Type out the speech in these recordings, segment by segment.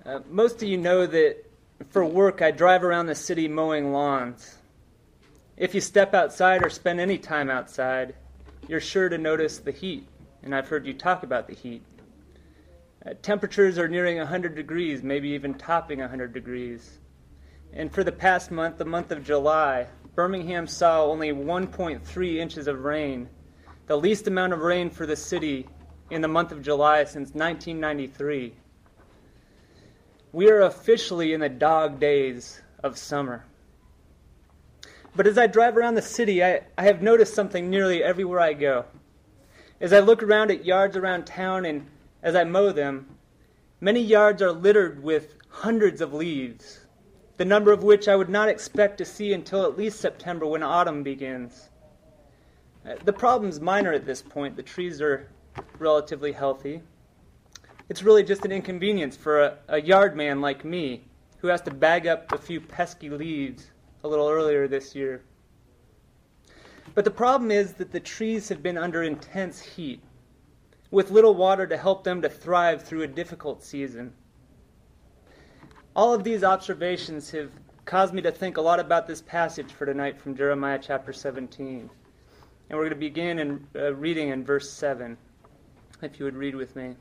Most of you know that for work I drive around the city mowing lawns. If you step outside or spend any time outside, you're sure to notice the heat, and I've heard you talk about the heat. Temperatures are nearing 100 degrees, maybe even topping 100 degrees. And for the past month, the month of July, Birmingham saw only 1.3 inches of rain, the least amount of rain for the city in the month of July since 1993. We are officially in the dog days of summer. But as I drive around the city, I have noticed something nearly everywhere I go. As I look around at yards around town and as I mow them, many yards are littered with hundreds of leaves, the number of which I would not expect to see until at least September when autumn begins. The problem's minor at this point. The trees are relatively healthy. It's really just an inconvenience for a yard man like me who has to bag up a few pesky leaves a little earlier this year. But the problem is that the trees have been under intense heat, with little water to help them to thrive through a difficult season. All of these observations have caused me to think a lot about this passage for tonight from Jeremiah chapter 17. And we're going to begin reading in verse 7, if you would read with me.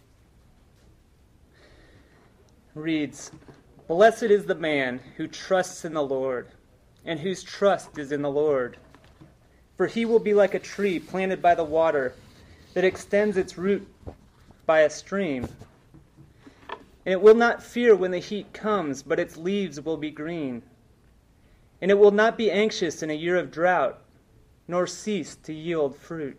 Reads, "Blessed is the man who trusts in the Lord, and whose trust is in the Lord. For he will be like a tree planted by the water, that extends its root by a stream. And it will not fear when the heat comes, but its leaves will be green. And it will not be anxious in a year of drought, nor cease to yield fruit."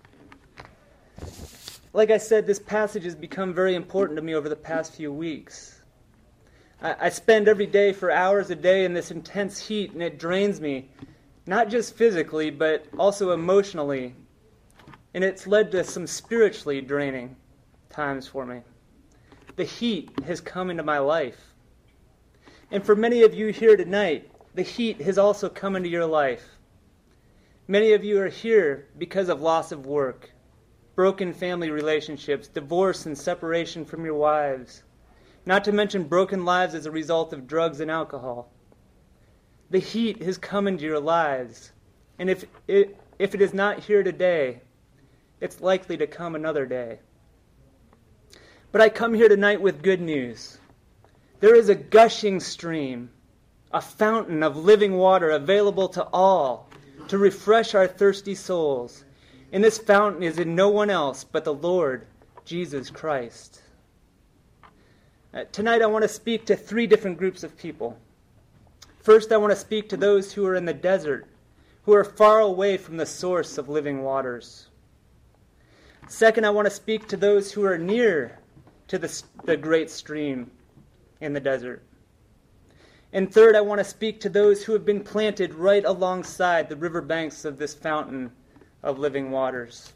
Like I said, this passage has become very important to me over the past few weeks. I spend every day for hours a day in this intense heat, and it drains me, not just physically, but also emotionally. And it's led to some spiritually draining times for me. The heat has come into my life. And for many of you here tonight, the heat has also come into your life. Many of you are here because of loss of work, broken family relationships, divorce and separation from your wives, not to mention broken lives as a result of drugs and alcohol. The heat has come into your lives, and if it is not here today, it's likely to come another day. But I come here tonight with good news. There is a gushing stream, a fountain of living water available to all to refresh our thirsty souls. And this fountain is in no one else but the Lord Jesus Christ. Tonight I want to speak to three different groups of people. First, I want to speak to those who are in the desert, who are far away from the source of living waters. Second, I want to speak to those who are near to the great stream in the desert. And third, I want to speak to those who have been planted right alongside the riverbanks of this fountain of living waters.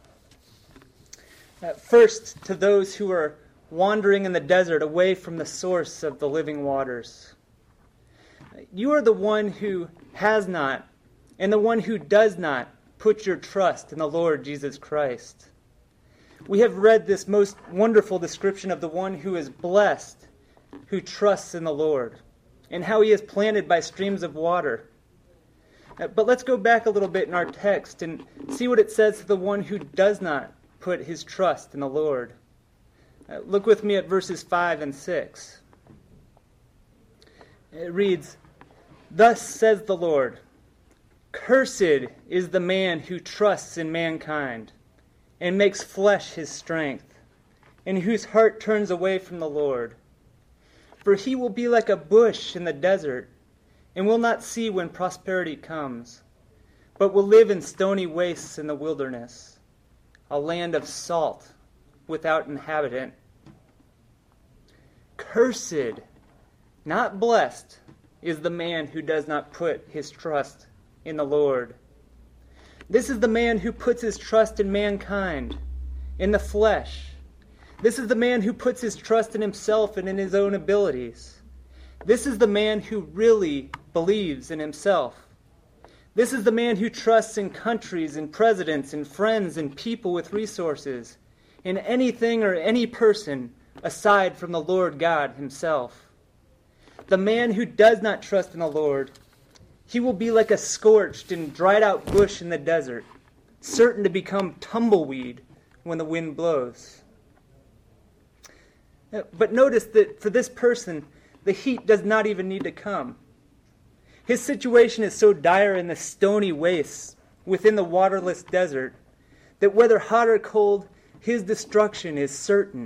First, to those who are wandering in the desert away from the source of the living waters. You are the one who has not, and the one who does not put your trust in the Lord Jesus Christ. We have read this most wonderful description of the one who is blessed, who trusts in the Lord, and how he is planted by streams of water. But let's go back a little bit in our text and see what it says to the one who does not put his trust in the Lord. Look with me at verses 5 and 6. It reads, "Thus says the Lord, cursed is the man who trusts in mankind, and makes flesh his strength, and whose heart turns away from the Lord. For he will be like a bush in the desert, and will not see when prosperity comes, but will live in stony wastes in the wilderness, a land of salt without inhabitant." Cursed, not blessed, is the man who does not put his trust in the Lord. This is the man who puts his trust in mankind, in the flesh. This is the man who puts his trust in himself and in his own abilities. This is the man who really believes in himself. This is the man who trusts in countries and presidents and friends and people with resources, in anything or any person aside from the Lord God himself. The man who does not trust in the Lord, he will be like a scorched and dried out bush in the desert, certain to become tumbleweed when the wind blows. But notice that for this person, the heat does not even need to come. His situation is so dire in the stony wastes within the waterless desert that whether hot or cold, his destruction is certain.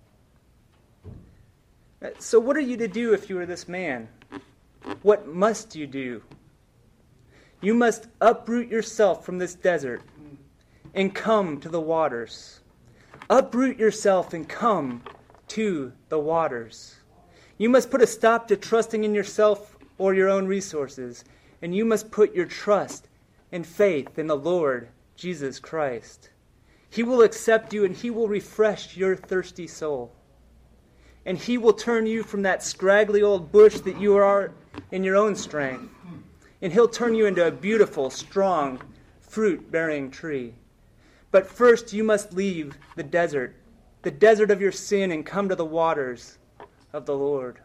So what are you to do if you are this man? What must you do? You must uproot yourself from this desert and come to the waters. Uproot yourself and come to the waters. You must put a stop to trusting in yourself or your own resources, and you must put your trust and faith in the Lord Jesus Christ. He will accept you and he will refresh your thirsty soul. And he will turn you from that scraggly old bush that you are in your own strength. And he'll turn you into a beautiful, strong, fruit-bearing tree. But first you must leave the desert of your sin, and come to the waters of the Lord.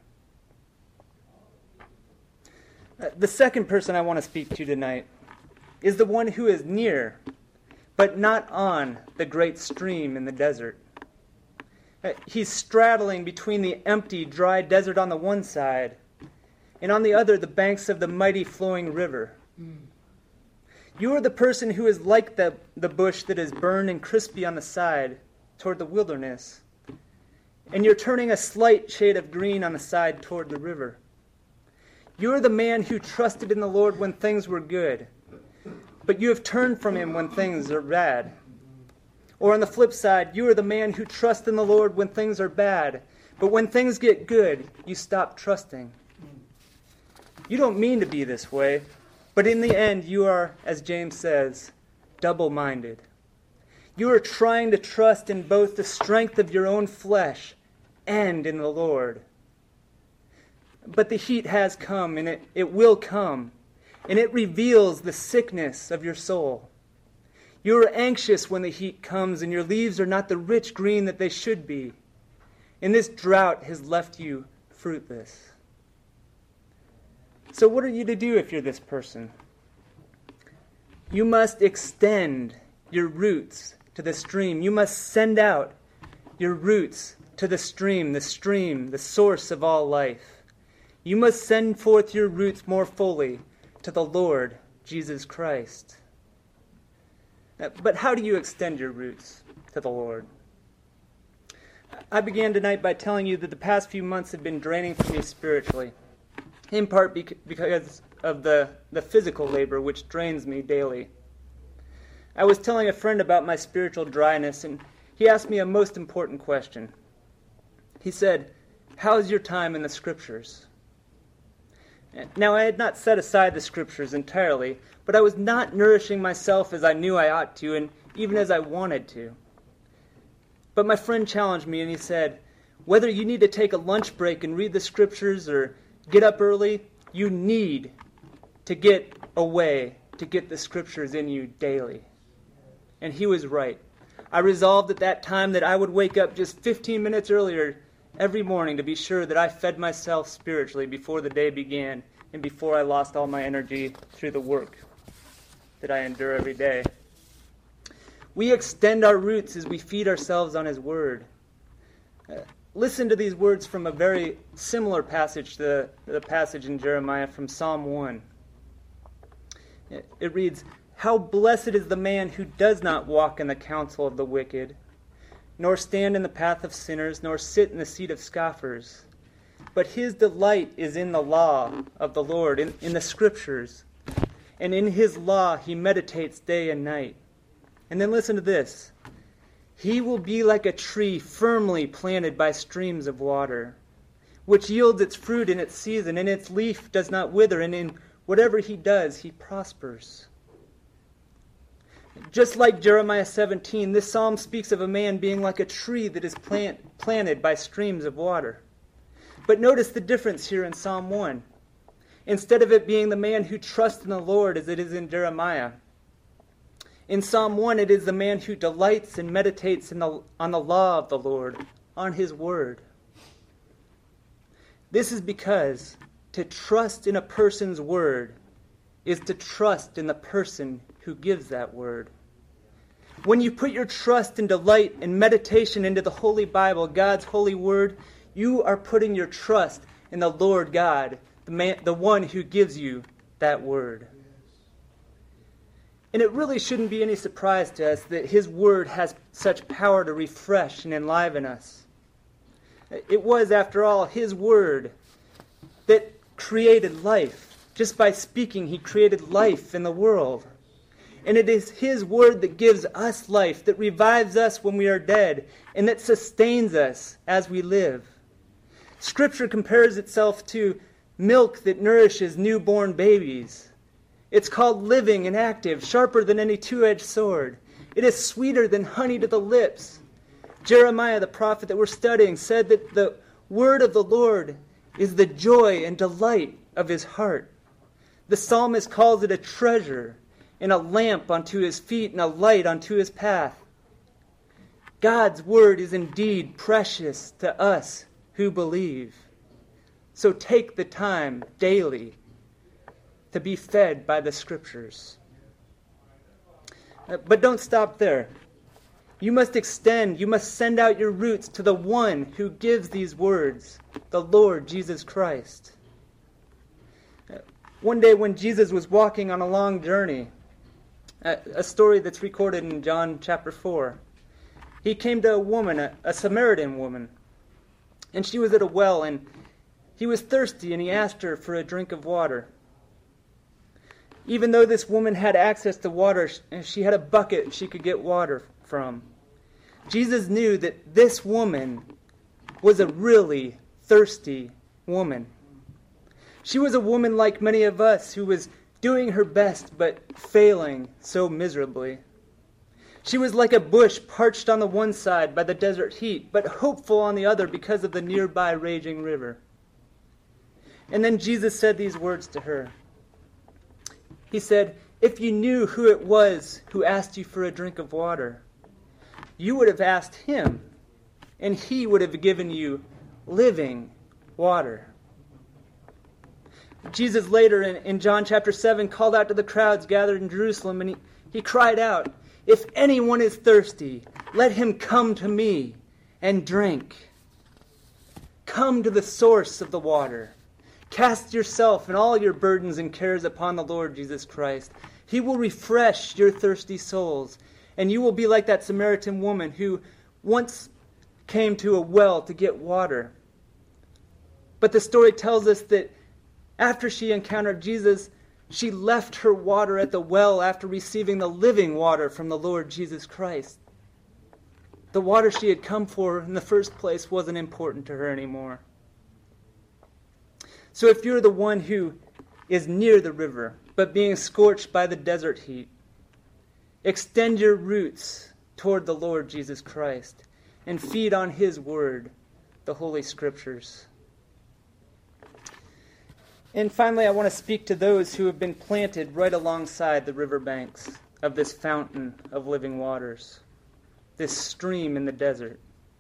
The second person I want to speak to tonight is the one who is near, but not on the great stream in the desert. He's straddling between the empty, dry desert on the one side, and on the other, the banks of the mighty flowing river. You are the person who is like the bush that is burned and crispy on the side toward the wilderness, and you're turning a slight shade of green on the side toward the river. You are the man who trusted in the Lord when things were good, but you have turned from him when things are bad. Or on the flip side, you are the man who trusts in the Lord when things are bad, but when things get good, you stop trusting. You don't mean to be this way, but in the end, you are, as James says, double-minded. You are trying to trust in both the strength of your own flesh and in the Lord. But the heat has come, and it will come, and it reveals the sickness of your soul. You are anxious when the heat comes, and your leaves are not the rich green that they should be. And this drought has left you fruitless. So what are you to do if you're this person? You must extend your roots to the stream. You must send out your roots to the stream, the source of all life. You must send forth your roots more fully to the Lord Jesus Christ. But how do you extend your roots to the Lord? I began tonight by telling you that the past few months have been draining for me spiritually, in part because of the physical labor which drains me daily. I was telling a friend about my spiritual dryness, and he asked me a most important question. He said, "How's your time in the Scriptures?" Now, I had not set aside the Scriptures entirely, but I was not nourishing myself as I knew I ought to, and even as I wanted to. But my friend challenged me, and he said, whether you need to take a lunch break and read the Scriptures or get up early, you need to get away to get the Scriptures in you daily. And he was right. I resolved at that time that I would wake up just 15 minutes earlier every morning to be sure that I fed myself spiritually before the day began and before I lost all my energy through the work that I endure every day. We extend our roots as we feed ourselves on His Word. Listen to these words from a very similar passage to the passage in Jeremiah from Psalm 1. It reads, "How blessed is the man who does not walk in the counsel of the wicked, nor stand in the path of sinners, nor sit in the seat of scoffers. But his delight is in the law of the Lord, in the Scriptures. And in His law he meditates day and night." And then listen to this. "He will be like a tree firmly planted by streams of water, which yields its fruit in its season, and its leaf does not wither, and in whatever he does, he prospers." Just like Jeremiah 17, this psalm speaks of a man being like a tree that is planted by streams of water. But notice the difference here in Psalm 1. Instead of it being the man who trusts in the Lord as it is in Jeremiah, in Psalm 1 it is the man who delights and meditates on the law of the Lord on his word. This is because to trust in a person's word is to trust in the person who gives that word. When you put your trust and delight and meditation into the Holy Bible, God's holy word, you are putting your trust in the Lord God, the one who gives you that word. And it really shouldn't be any surprise to us that his word has such power to refresh and enliven us. It was, after all, his word that created life. Just by speaking, he created life in the world. And it is his word that gives us life, that revives us when we are dead, and that sustains us as we live. Scripture compares itself to milk that nourishes newborn babies. It's called living and active, sharper than any two-edged sword. It is sweeter than honey to the lips. Jeremiah, the prophet that we're studying, said that the word of the Lord is the joy and delight of his heart. The psalmist calls it a treasure and a lamp unto his feet and a light unto his path. God's word is indeed precious to us who believe. So take the time daily to be fed by the Scriptures. But don't stop there. You must send out your roots to the one who gives these words, the Lord Jesus Christ. One day when Jesus was walking on a long journey, a story that's recorded in John chapter 4, he came to a woman, a Samaritan woman, and she was at a well, and he was thirsty, and he asked her for a drink of water. Even though this woman had access to water, she had a bucket she could get water from. Jesus knew that this woman was a really thirsty woman. She was a woman like many of us who was doing her best but failing so miserably. She was like a bush parched on the one side by the desert heat, but hopeful on the other because of the nearby raging river. And then Jesus said these words to her. He said, "If you knew who it was who asked you for a drink of water, you would have asked him, and he would have given you living water." Jesus later in John chapter 7 called out to the crowds gathered in Jerusalem, and he cried out, "If anyone is thirsty, let him come to me and drink." Come to the source of the water. Cast yourself and all your burdens and cares upon the Lord Jesus Christ. He will refresh your thirsty souls, and you will be like that Samaritan woman who once came to a well to get water. But the story tells us that after she encountered Jesus, she left her water at the well after receiving the living water from the Lord Jesus Christ. The water she had come for in the first place wasn't important to her anymore. So if you're the one who is near the river, but being scorched by the desert heat, extend your roots toward the Lord Jesus Christ and feed on his word, the Holy Scriptures. And finally, I want to speak to those who have been planted right alongside the riverbanks of this fountain of living waters, this stream in the desert.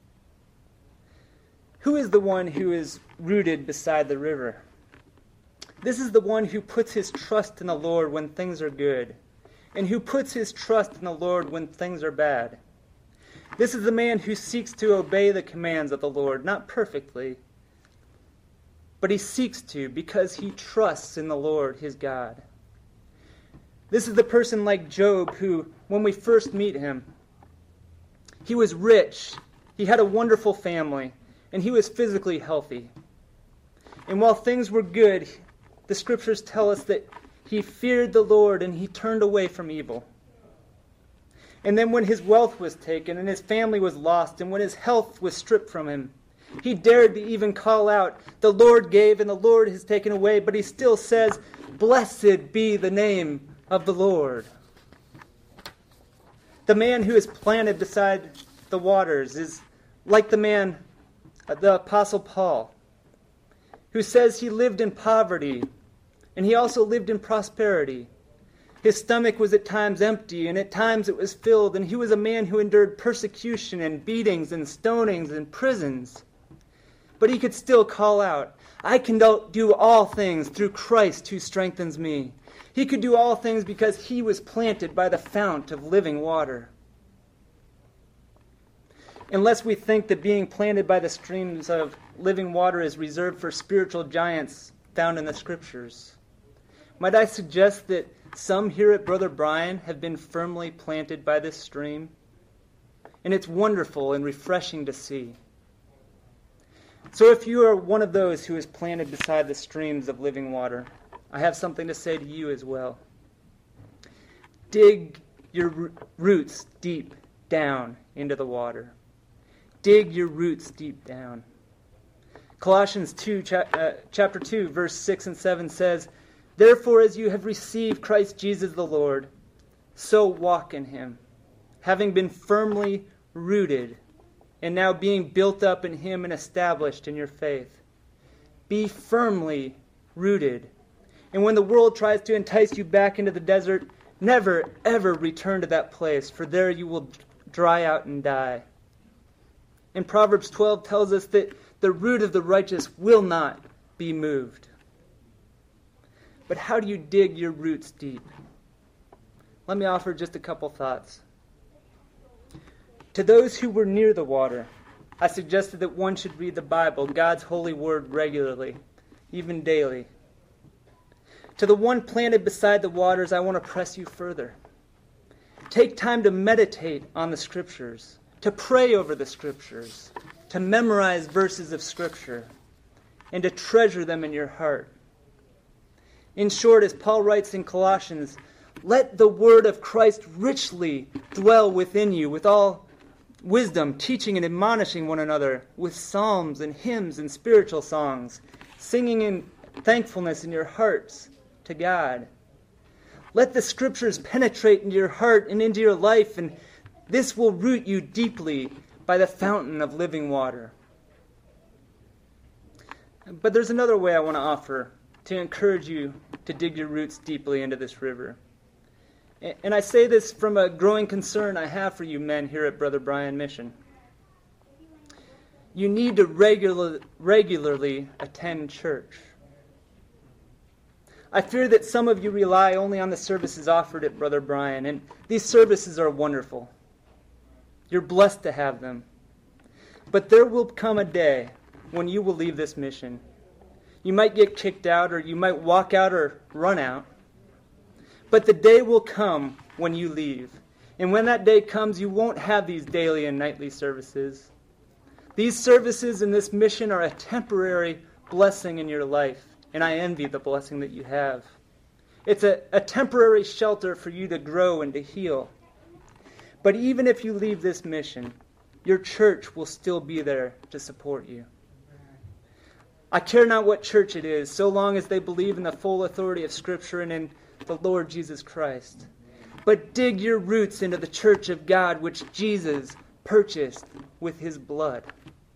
Who is the one who is rooted beside the river? This is the one who puts his trust in the Lord when things are good, and who puts his trust in the Lord when things are bad. This is the man who seeks to obey the commands of the Lord, not perfectly, but he seeks to because he trusts in the Lord his God. This is the person like Job who, when we first meet him, he was rich, he had a wonderful family, and he was physically healthy. And while things were good, the Scriptures tell us that he feared the Lord and he turned away from evil. And then when his wealth was taken and his family was lost and when his health was stripped from him, he dared to even call out, "The Lord gave and the Lord has taken away," but he still says, "Blessed be the name of the Lord." The man who is planted beside the waters is like the man, the Apostle Paul, who says he lived in poverty and he also lived in prosperity. His stomach was at times empty, and at times it was filled, and he was a man who endured persecution and beatings and stonings and prisons. But he could still call out, I can do all things through Christ who strengthens me. He could do all things because he was planted by the fount of living water. Unless we think that being planted by the streams of living water is reserved for spiritual giants found in the Scriptures, might I suggest that some here at Brother Brian have been firmly planted by this stream? And it's wonderful and refreshing to see. So if you are one of those who is planted beside the streams of living water, I have something to say to you as well. Dig your roots deep down into the water. Dig your roots deep down. Colossians chapter 2, verse 6 and 7 says, Therefore, as you have received Christ Jesus the Lord, so walk in him, having been firmly rooted, and now being built up in him and established in your faith. Be firmly rooted. And when the world tries to entice you back into the desert, never, ever return to that place, for there you will dry out and die. And Proverbs 12 tells us that the root of the righteous will not be moved. But how do you dig your roots deep? Let me offer just a couple thoughts. To those who were near the water, I suggested that one should read the Bible, God's holy word, regularly, even daily. To the one planted beside the waters, I want to press you further. Take time to meditate on the Scriptures, to pray over the Scriptures, to memorize verses of Scripture, and to treasure them in your heart. In short, as Paul writes in Colossians, let the word of Christ richly dwell within you with all wisdom, teaching and admonishing one another with psalms and hymns and spiritual songs, singing in thankfulness in your hearts to God. Let the Scriptures penetrate into your heart and into your life, and this will root you deeply by the fountain of living water. But there's another way I want to offer to encourage you to dig your roots deeply into this river. And I say this from a growing concern I have for you men here at Brother Brian Mission. You need to regularly attend church. I fear that some of you rely only on the services offered at Brother Brian, and these services are wonderful. You're blessed to have them. But there will come a day when you will leave this mission. You might get kicked out, or you might walk out or run out. But the day will come when you leave. And when that day comes, you won't have these daily and nightly services. These services and this mission are a temporary blessing in your life, and I envy the blessing that you have. It's a temporary shelter for you to grow and to heal. But even if you leave this mission, your church will still be there to support you. I care not what church it is, so long as they believe in the full authority of Scripture and in the Lord Jesus Christ. But dig your roots into the church of God, which Jesus purchased with his blood.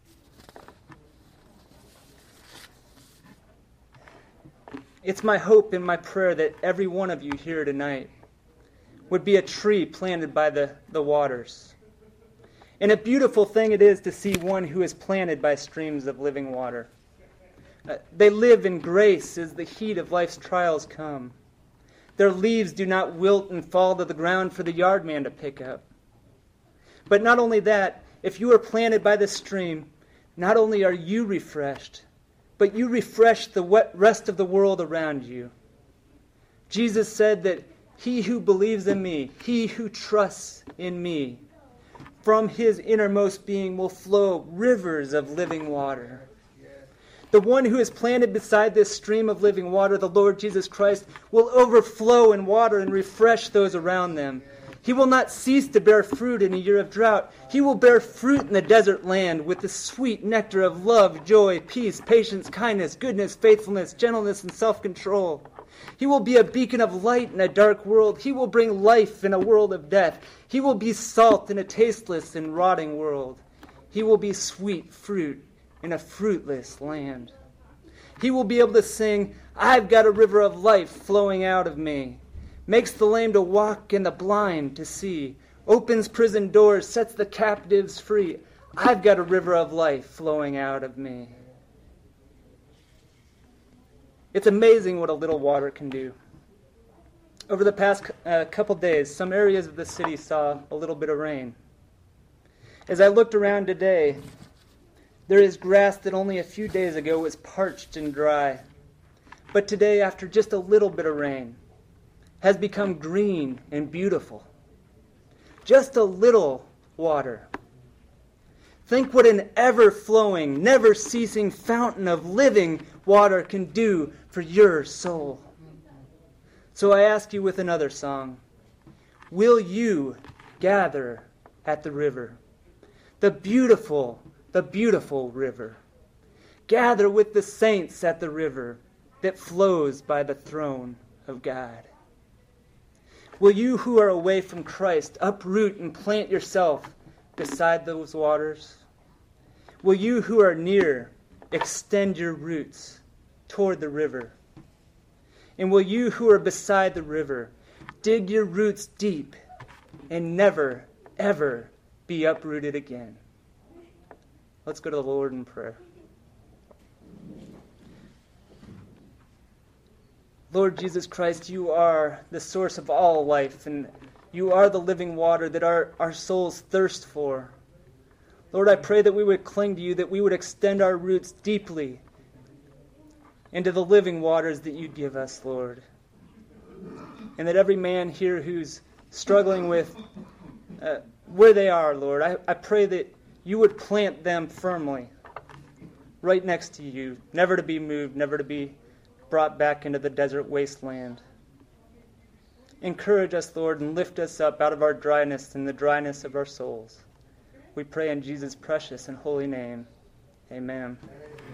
It's my hope and my prayer that every one of you here tonight would be a tree planted by the waters. And a beautiful thing it is to see one who is planted by streams of living water. They live in grace as the heat of life's trials come. Their leaves do not wilt and fall to the ground for the yardman to pick up. But not only that, if you are planted by the stream, not only are you refreshed, but you refresh the rest of the world around you. Jesus said that he who believes in me, he who trusts in me, from his innermost being will flow rivers of living water. The one who is planted beside this stream of living water, the Lord Jesus Christ, will overflow in water and refresh those around them. He will not cease to bear fruit in a year of drought. He will bear fruit in the desert land with the sweet nectar of love, joy, peace, patience, kindness, goodness, faithfulness, gentleness, and self-control. He will be a beacon of light in a dark world. He will bring life in a world of death. He will be salt in a tasteless and rotting world. He will be sweet fruit in a fruitless land. He will be able to sing, I've got a river of life flowing out of me. makes the lame to walk and the blind to see, opens prison doors, sets the captives free. I've got a river of life flowing out of me. It's amazing what a little water can do. Over the past couple days, some areas of the city saw a little bit of rain. As I looked around today, there is grass that only a few days ago was parched and dry. But today, after just a little bit of rain, has become green and beautiful. Just a little water. Think what an ever-flowing, never-ceasing fountain of living water can do for your soul. So I ask you with another song, will you gather at the river? The beautiful river. Gather with the saints at the river that flows by the throne of God. Will you who are away from Christ uproot and plant yourself beside those waters? Will you who are near extend your roots toward the river? And will you who are beside the river dig your roots deep and never, ever be uprooted again? Let's go to the Lord in prayer. Lord Jesus Christ, you are the source of all life, and you are the living water that our souls thirst for. Lord, I pray that we would cling to you, that we would extend our roots deeply into the living waters that you give us, Lord. And that every man here who's struggling with where they are, Lord, I pray that you would plant them firmly right next to you, never to be moved, never to be brought back into the desert wasteland. Encourage us, Lord, and lift us up out of our dryness and the dryness of our souls. We pray in Jesus' precious and holy name. Amen.